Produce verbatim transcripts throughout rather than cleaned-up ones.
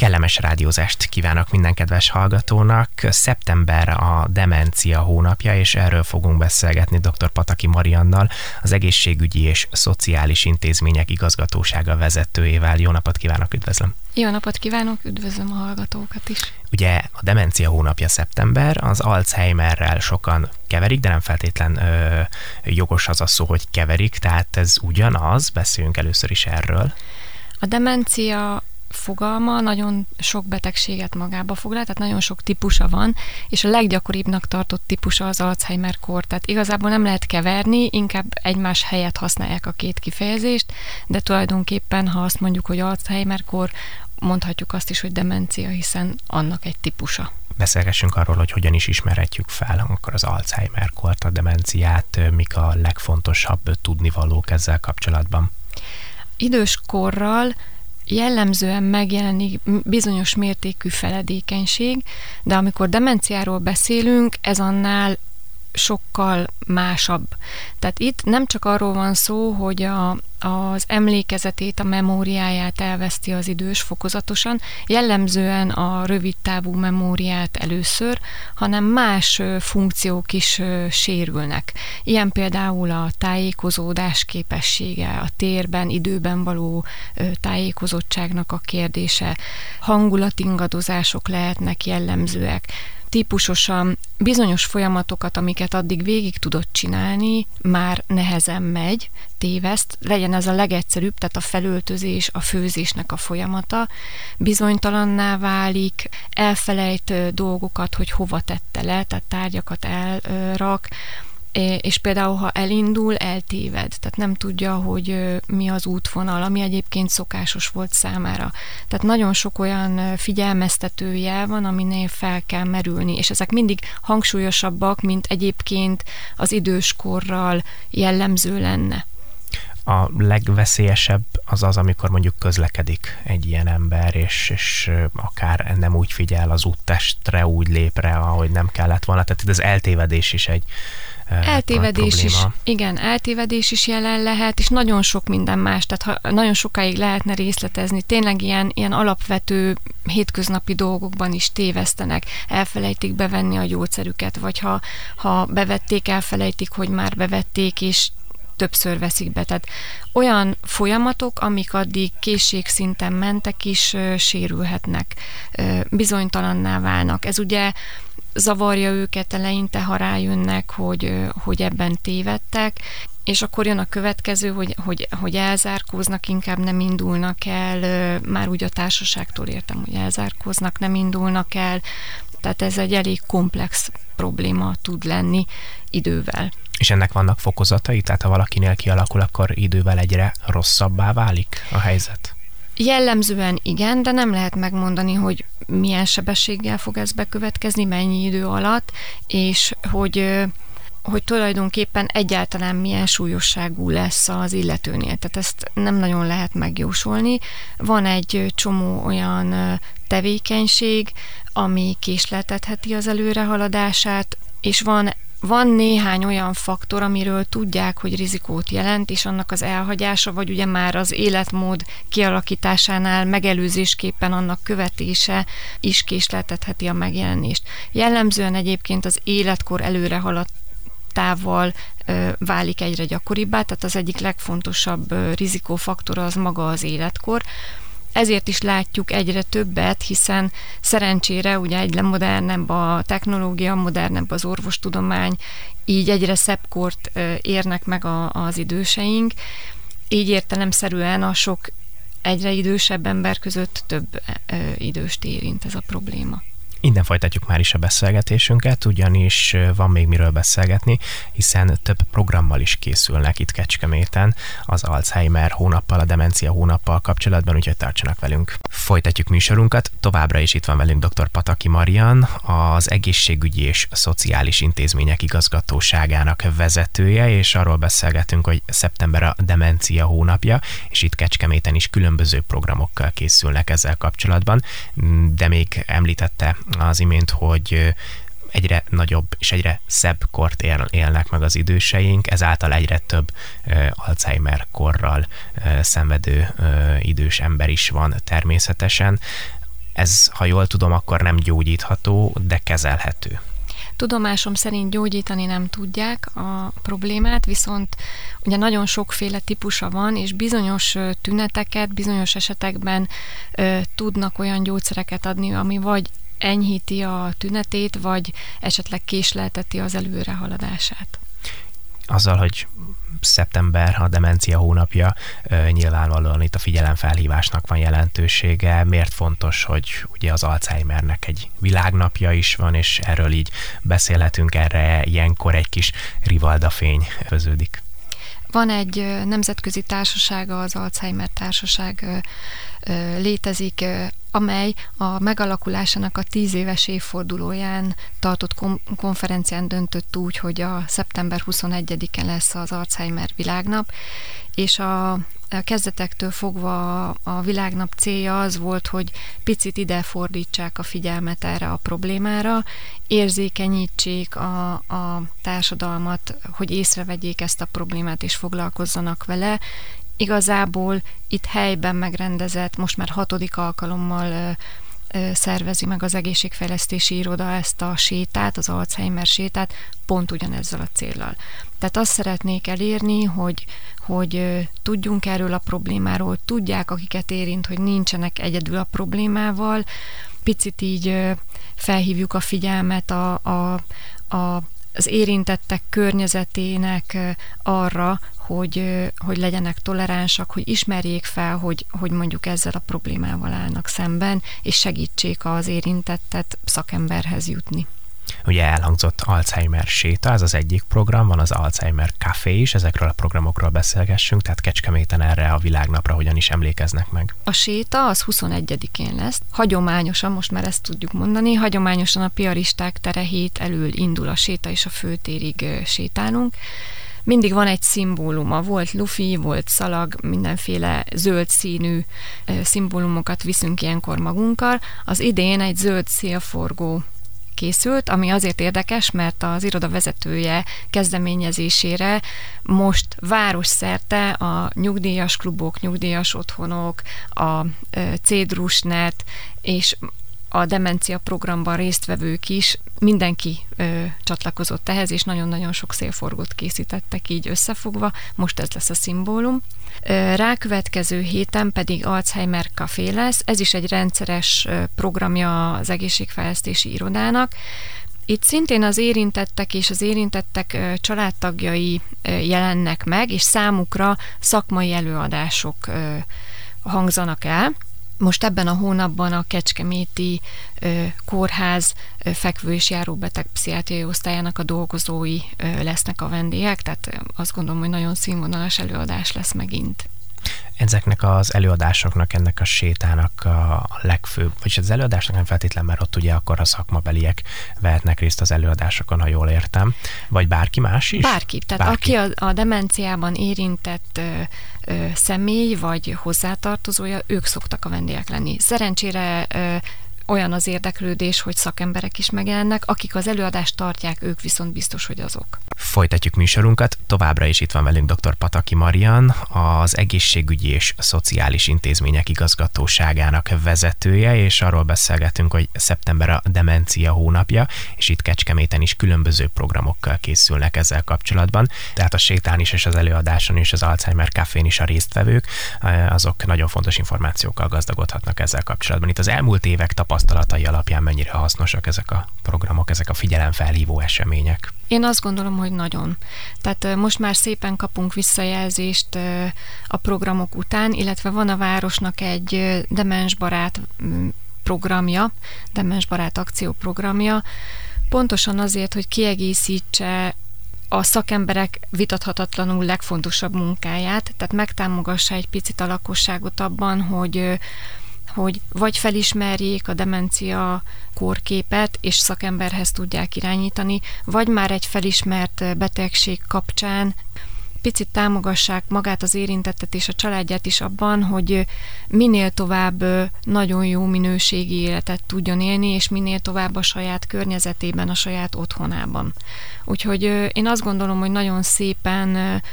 Kellemes rádiózást kívánok minden kedves hallgatónak. Szeptember a demencia hónapja, és erről fogunk beszélgetni dr. Pataki Mariannal, az Egészségügyi és Szociális Intézmények Igazgatósága vezetőjével. Jó napot kívánok, üdvözlöm! Jó napot kívánok, üdvözlöm a hallgatókat is! Ugye a demencia hónapja szeptember, az Alzheimerrel sokan keverik, de nem feltétlen ö, jogos az a szó, hogy keverik, tehát ez ugyanaz, beszéljünk először is erről. A demencia fogalma nagyon sok betegséget magába foglal, tehát nagyon sok típusa van, és a leggyakoribbnak tartott típusa az Alzheimer-kór. Tehát igazából nem lehet keverni, inkább egymás helyett használják a két kifejezést, de tulajdonképpen, ha azt mondjuk, hogy Alzheimer-kór, mondhatjuk azt is, hogy demencia, hiszen annak egy típusa. Beszélgessünk arról, hogy hogyan is ismerhetjük fel akkor az Alzheimer-kort, a demenciát, mik a legfontosabb tudnivalók ezzel kapcsolatban. Időskorral jellemzően megjelenik bizonyos mértékű feledékenység, de amikor demenciáról beszélünk, ez annál sokkal másabb. Tehát itt nem csak arról van szó, hogy a, az emlékezetét, a memóriáját elveszti az idős fokozatosan, jellemzően a rövid távú memóriát először, hanem más funkciók is sérülnek. Ilyen például a tájékozódás képessége, a térben, időben való tájékozottságnak a kérdése, hangulatingadozások lehetnek jellemzőek. Típusosan bizonyos folyamatokat, amiket addig végig tudott csinálni, már nehezen megy, téveszt, legyen ez a legegyszerűbb, tehát a felöltözés, a főzésnek a folyamata, bizonytalanná válik, elfelejt dolgokat, hogy hova tette le, tehát tárgyakat elrak, és például, ha elindul, eltéved, tehát nem tudja, hogy mi az útvonal, ami egyébként szokásos volt számára. Tehát nagyon sok olyan figyelmeztető jel van, aminél fel kell merülni, és ezek mindig hangsúlyosabbak, mint egyébként az időskorral jellemző lenne. A legveszélyesebb az az, amikor mondjuk közlekedik egy ilyen ember, és, és akár nem úgy figyel az úttestre, úgy lép rá, ahogy nem kellett volna. Tehát itt az eltévedés is egy Eltévedés is, igen, eltévedés is jelen lehet, és nagyon sok minden más, tehát ha nagyon sokáig lehetne részletezni, tényleg ilyen, ilyen alapvető hétköznapi dolgokban is tévesztenek, elfelejtik bevenni a gyógyszerüket, vagy ha, ha bevették, elfelejtik, hogy már bevették, és többször veszik be. Tehát olyan folyamatok, amik addig készségszinten mentek is, sérülhetnek, bizonytalanná válnak. Ez ugye zavarja őket eleinte, ha rájönnek, hogy, hogy ebben tévedtek, és akkor jön a következő, hogy, hogy, hogy elzárkóznak, inkább nem indulnak el, már úgy a társaságtól értem, hogy elzárkóznak, nem indulnak el, tehát ez egy elég komplex probléma tud lenni idővel. És ennek vannak fokozatai? Tehát ha valakinél kialakul, akkor idővel egyre rosszabbá válik a helyzet? Jellemzően igen, de nem lehet megmondani, hogy milyen sebességgel fog ez bekövetkezni, mennyi idő alatt, és hogy, hogy tulajdonképpen egyáltalán milyen súlyosságú lesz az illetőnél. Tehát ezt nem nagyon lehet megjósolni. Van egy csomó olyan tevékenység, ami késleltetheti az előrehaladását, és van Van néhány olyan faktor, amiről tudják, hogy rizikót jelent, és annak az elhagyása, vagy ugye már az életmód kialakításánál megelőzésképpen annak követése is késleltetheti a megjelenést. Jellemzően egyébként az életkor előrehaladtával válik egyre gyakoribbá, tehát az egyik legfontosabb rizikófaktor az maga az életkor. Ezért is látjuk egyre többet, hiszen szerencsére ugye egyre modernebb a technológia, modernebb az orvostudomány, így egyre szebb kort érnek meg a, az időseink, így értelemszerűen a sok egyre idősebb ember között több időst érint ez a probléma. Innen folytatjuk már is a beszélgetésünket, ugyanis van még miről beszélgetni, hiszen több programmal is készülnek itt Kecskeméten az Alzheimer hónappal, a demencia hónappal kapcsolatban, úgyhogy tartsanak velünk. Folytatjuk műsorunkat, továbbra is itt van velünk dr. Pataki Mariann, az Egészségügyi és Szociális Intézmények Igazgatóságának vezetője, és arról beszélgetünk, hogy szeptember a demencia hónapja, és itt Kecskeméten is különböző programokkal készülnek ezzel kapcsolatban, de még említette az imént, hogy egyre nagyobb és egyre szebb kort él, élnek meg az időseink, ezáltal egyre több uh, Alzheimer korral uh, szenvedő uh, idős ember is van természetesen. Ez, ha jól tudom, akkor nem gyógyítható, de kezelhető. Tudomásom szerint gyógyítani nem tudják a problémát, viszont ugye nagyon sokféle típusa van, és bizonyos tüneteket, bizonyos esetekben ö, tudnak olyan gyógyszereket adni, ami vagy enyhíti a tünetét, vagy esetleg késlelteti az előrehaladását. Azzal, hogy szeptember a demencia hónapja, nyilvánvalóan itt a figyelemfelhívásnak van jelentősége. Miért fontos, hogy ugye az Alzheimernek egy világnapja is van, és erről így beszélhetünk, erre ilyenkor egy kis rivaldafény föződik. Van egy nemzetközi társasága, az Alzheimer Társaság létezik, amely a megalakulásának a tíz éves évfordulóján tartott konferencián döntött úgy, hogy a szeptember huszonegyedike lesz az Alzheimer világnap, és a A kezdetektől fogva a világnap célja az volt, hogy picit ide fordítsák a figyelmet erre a problémára, érzékenyítsék a, a társadalmat, hogy észrevegyék ezt a problémát és foglalkozzanak vele. Igazából itt helyben megrendezett, most már hatodik alkalommal szervezi meg az egészségfejlesztési iroda ezt a sétát, az Alzheimer sétát, pont ugyanezzel a céllal. Tehát azt szeretnék elérni, hogy, hogy tudjunk erről a problémáról, tudják, akiket érint, hogy nincsenek egyedül a problémával, picit így felhívjuk a figyelmet a, a, a, az érintettek környezetének arra, hogy, hogy legyenek toleránsak, hogy ismerjék fel, hogy, hogy mondjuk ezzel a problémával állnak szemben, és segítsék az érintettet szakemberhez jutni. Ugye elhangzott Alzheimer séta, ez az egyik program, van az Alzheimer Café is, ezekről a programokról beszélgessünk, tehát Kecskeméten erre a világnapra hogyan is emlékeznek meg. A séta az huszonegyedikén lesz. Hagyományosan, most már ezt tudjuk mondani, hagyományosan a piaristák tere hét elől indul a séta, és a főtérig sétálunk. Mindig van egy szimbóluma, volt lufi, volt szalag, mindenféle zöld színű szimbólumokat viszünk ilyenkor magunkkal. Az idén egy zöld szélforgó készült, ami azért érdekes, mert az iroda vezetője kezdeményezésére most városszerte a nyugdíjas klubok, nyugdíjas otthonok, a Cédrusnet és a demencia programban résztvevők is, mindenki ö, csatlakozott ehhez, és nagyon-nagyon sok szélforgót készítettek így összefogva, most ez lesz a szimbólum. Ö, rákövetkező héten pedig Alzheimer Café lesz, ez is egy rendszeres ö, programja az egészségfejlesztési irodának. Itt szintén az érintettek és az érintettek ö, családtagjai ö, jelennek meg, és számukra szakmai előadások ö, hangzanak el. Most ebben a hónapban a Kecskeméti ö, Kórház ö, fekvő- és járóbeteg pszichiátriai osztályának a dolgozói ö, lesznek a vendégek, tehát azt gondolom, hogy nagyon színvonalas előadás lesz megint. Ezeknek az előadásoknak, ennek a sétának a legfőbb, vagy az előadásnak nem feltétlen, mert ott ugye akkor a szakmabeliek vehetnek részt az előadásokon, ha jól értem, vagy bárki más is? Bárki, tehát bárki. Aki a, a demenciában érintett ö, ö, személy, vagy hozzátartozója, ők szoktak a vendégek lenni. Szerencsére ö, olyan az érdeklődés, hogy szakemberek is megjelennek, akik az előadást tartják, ők viszont biztos, hogy azok. Folytatjuk műsorunkat, továbbra is itt van velünk dr. Pataki Marian, az Egészségügyi és Szociális Intézmények Igazgatóságának vezetője, és arról beszélgetünk, hogy szeptember a demencia hónapja, és itt Kecskeméten is különböző programokkal készülnek ezzel kapcsolatban. Tehát a sétán is, és az előadáson is, az Alzheimer Cafén is a résztvevők, azok nagyon fontos információkkal gazdagodhatnak ezzel kapcsolatban. Itt az elmúlt évek tapasztalatai alapján mennyire hasznosak ezek a programok, ezek a figyelemfelhívó események? Én azt gondolom, hogy nagyon. Tehát most már szépen kapunk visszajelzést a programok után, illetve van a városnak egy demensbarát programja, demensbarát akcióprogramja, pontosan azért, hogy kiegészítse a szakemberek vitathatatlanul legfontosabb munkáját, tehát megtámogassa egy picit a lakosságot abban, hogy hogy vagy felismerjék a demencia kórképet, és szakemberhez tudják irányítani, vagy már egy felismert betegség kapcsán picit támogassák magát az érintettet és a családját is abban, hogy minél tovább nagyon jó minőségi életet tudjon élni, és minél tovább a saját környezetében, a saját otthonában. Úgyhogy én azt gondolom, hogy nagyon szépen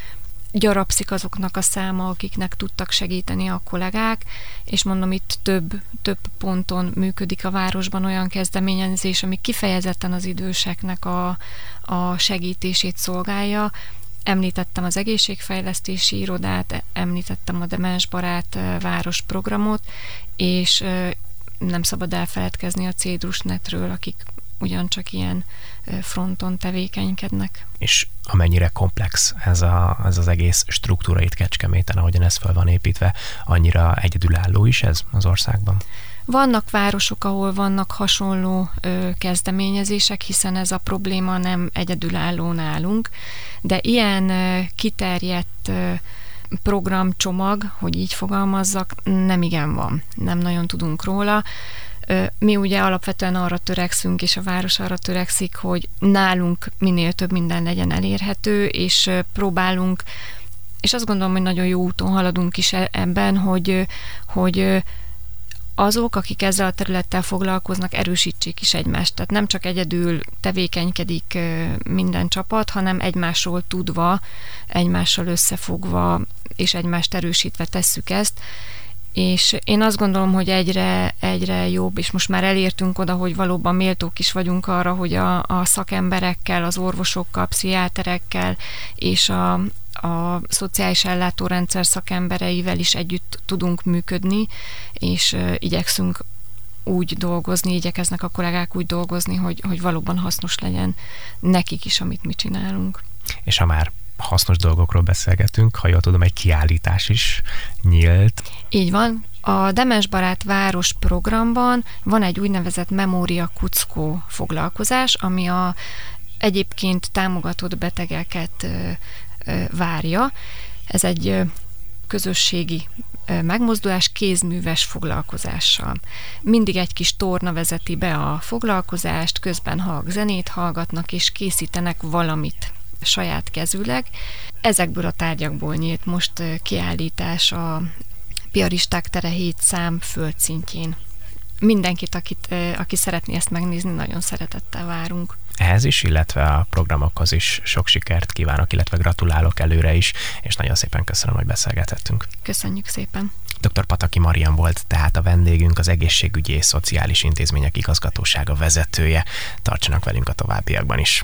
gyarapszik azoknak a száma, akiknek tudtak segíteni a kollégák, és mondom, itt több, több ponton működik a városban olyan kezdeményezés, ami kifejezetten az időseknek a, a segítését szolgálja. Említettem az egészségfejlesztési irodát, említettem a Demensbarát város programot, és nem szabad elfeledkezni a Cédrusnetről, akik ugyancsak ilyen fronton tevékenykednek. És amennyire komplex ez, a, ez az egész struktúra itt Kecskeméten, ahogyan ez fel van építve, annyira egyedülálló is ez az országban? Vannak városok, ahol vannak hasonló ö, kezdeményezések, hiszen ez a probléma nem egyedülálló nálunk, de ilyen ö, kiterjedt ö, programcsomag, hogy így fogalmazzak, nem igen van. Nem nagyon tudunk róla. Mi ugye alapvetően arra törekszünk, és a város arra törekszik, hogy nálunk minél több minden legyen elérhető, és próbálunk, és azt gondolom, hogy nagyon jó úton haladunk is ebben, hogy, hogy azok, akik ezzel a területtel foglalkoznak, erősítsék is egymást. Tehát nem csak egyedül tevékenykedik minden csapat, hanem egymásról tudva, egymással összefogva, és egymást erősítve tesszük ezt. És én azt gondolom, hogy egyre, egyre jobb, és most már elértünk oda, hogy valóban méltók is vagyunk arra, hogy a, a szakemberekkel, az orvosokkal, pszichiáterekkel és a, a szociális ellátórendszer szakembereivel is együtt tudunk működni, és igyekszünk úgy dolgozni, igyekeznek a kollégák úgy dolgozni, hogy, hogy valóban hasznos legyen nekik is, amit mi csinálunk. És ha már hasznos dolgokról beszélgetünk, ha jól tudom, egy kiállítás is nyílt. Így van. A Demensbarát város programban van egy úgynevezett Memória Kuckó foglalkozás, ami a egyébként támogatott betegeket ö, ö, várja. Ez egy ö, közösségi ö, megmozdulás kézműves foglalkozással. Mindig egy kis torna vezeti be a foglalkozást, közben halk zenét hallgatnak, és készítenek valamit saját kezűleg. Ezekből a tárgyakból nyílt most kiállítás a Piaristák tere hét szám földszintjén. Mindenkit, akit, aki szeretné ezt megnézni, nagyon szeretettel várunk. Ehhez is, illetve a programokhoz is sok sikert kívánok, illetve gratulálok előre is, és nagyon szépen köszönöm, hogy beszélgethettünk. Köszönjük szépen. dr. Pataki Marian volt tehát a vendégünk, az Egészségügyi és Szociális Intézmények Igazgatósága vezetője. Tartsanak velünk a továbbiakban is.